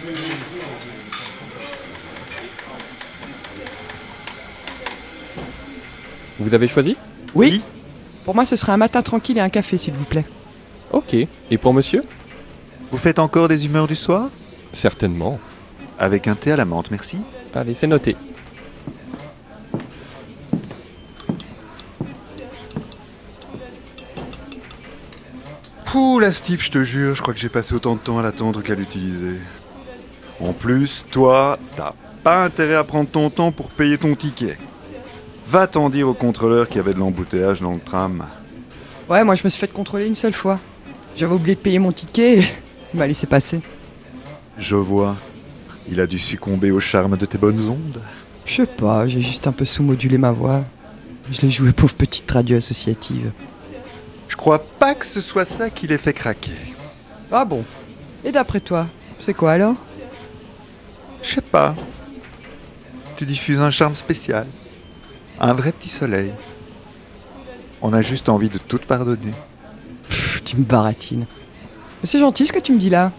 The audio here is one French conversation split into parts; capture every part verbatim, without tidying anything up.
Vous avez choisi ? Oui. Pour moi, ce serait un matin tranquille et un café, s'il vous plaît. Ok. Et pour monsieur ? Vous faites encore des humeurs du soir ? Certainement. Avec un thé à la menthe, merci. Allez, c'est noté. Pouh, la Stip, je te jure, je crois que j'ai passé autant de temps à l'attendre qu'à l'utiliser. En plus, toi, t'as pas intérêt à prendre ton temps pour payer ton ticket. Va t'en dire au contrôleur qu'il y avait de l'embouteillage dans le tram. Ouais, moi je me suis fait contrôler une seule fois. J'avais oublié de payer mon ticket et il m'a laissé passer. Je vois. Il a dû succomber au charme de tes bonnes ondes. Je sais pas, j'ai juste un peu sous-modulé ma voix. Je l'ai joué pauvre petite radio associative. Je crois pas que ce soit ça qui l'ait fait craquer. Ah bon. Et d'après toi, c'est quoi alors ? Je sais pas. Tu diffuses un charme spécial. Un vrai petit soleil. On a juste envie de tout te pardonner. Pff, tu me baratines. Mais c'est gentil ce que tu me dis là.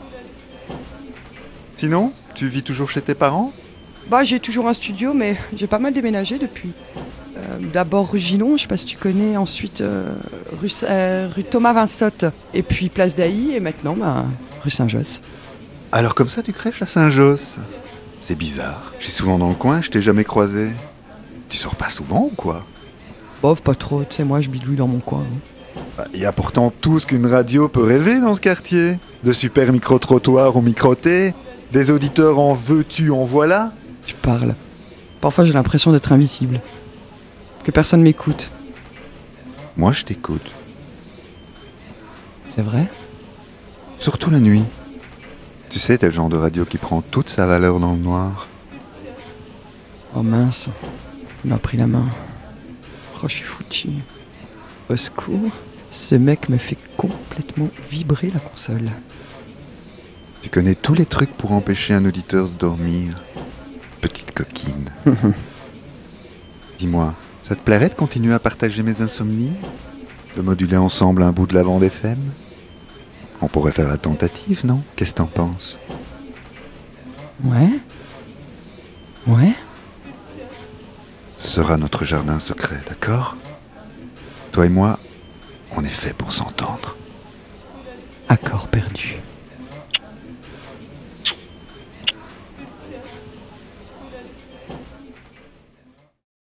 Sinon, tu vis toujours chez tes parents ? Bah j'ai toujours un studio mais j'ai pas mal déménagé depuis. Euh, d'abord rue Gillon, je sais pas si tu connais, ensuite euh, rue, euh, rue Thomas Vinsotte, et puis place d'Ailly, et maintenant bah, rue Saint-Josse. Alors comme ça tu crèches à Saint-Josse ? C'est bizarre. Je suis souvent dans le coin, je t'ai jamais croisé. Tu sors pas souvent ou quoi ? Bof, pas trop, tu sais, moi je bidouille dans mon coin. Bah, y a pourtant tout ce qu'une radio peut rêver dans ce quartier. De super micro-trottoirs au micro-T, des auditeurs en veux-tu, en voilà. Tu parles. Parfois j'ai l'impression d'être invisible. Que personne m'écoute. Moi je t'écoute. C'est vrai ? Surtout la nuit. Tu sais, t'es le genre de radio qui prend toute sa valeur dans le noir. Oh mince, il m'a pris la main. Oh, je suis foutu. Au secours, ce mec me fait complètement vibrer la console. Tu connais tous les trucs pour empêcher un auditeur de dormir. Petite coquine. Dis-moi, ça te plairait de continuer à partager mes insomnies ? De moduler ensemble un bout de la bande F M ? On pourrait faire la tentative, non ? Qu'est-ce que t'en penses ? Ouais ? Ouais ? Ce sera notre jardin secret, d'accord ? Toi et moi, on est fait pour s'entendre. Accord perdu.